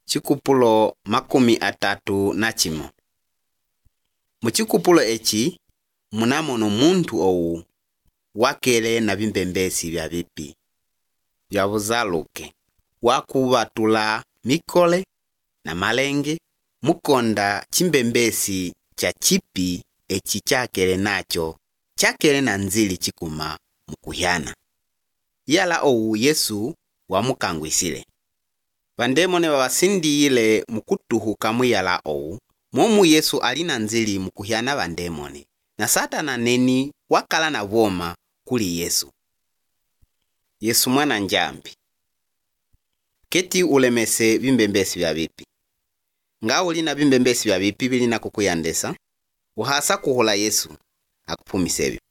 Chikupulo 31. Muchikupulo echi munamono muntu owu wakele na bimbembesi bya bipi bya buzaluke wakubatula mikole na malenge mukonda chimbembesi cha chipi echi chakele nacho chakele na nzili chikuma mukuhyana yala owu Yesu wamukangwisile vandemone wawasindiyile mukutuhuka muyala owu momu Yesu alina nzili mukuhyana vandemone na Satana neni wakala na voma kuli Yesu. Yesu mwana njambi keti ulemese bimbembesi bya bipi nga ulina bimbembesi bya bipi bilina kukuyandesa uhasa kuhula Yesu akupumisebyo.